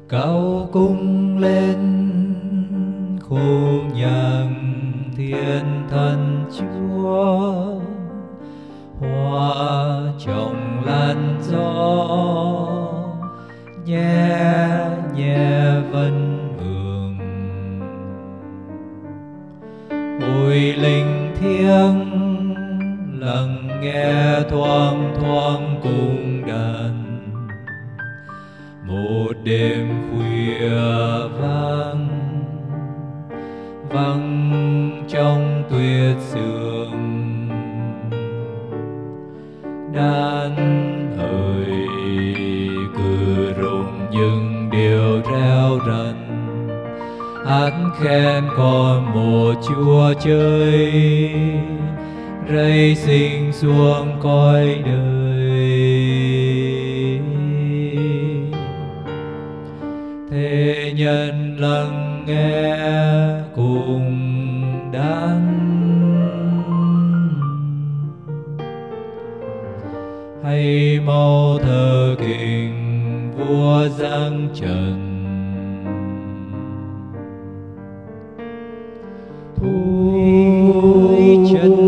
Cao cung lên khu nhận thiên thần Chúa, hoa trong làn gió nhẹ nhẹ vân hương. Ôi linh thiêng lắng nghe thoang thoáng cung đàn, một đêm khuya vang vang trong tuyết sương. Đàn hỡi cứ rung những điều reo rần, hát khen con một Chúa trời rây sinh xuống cõi đời. Thế nhân lắng nghe cùng đàn, hãy mau thờ kính vua giáng trần. Thui chân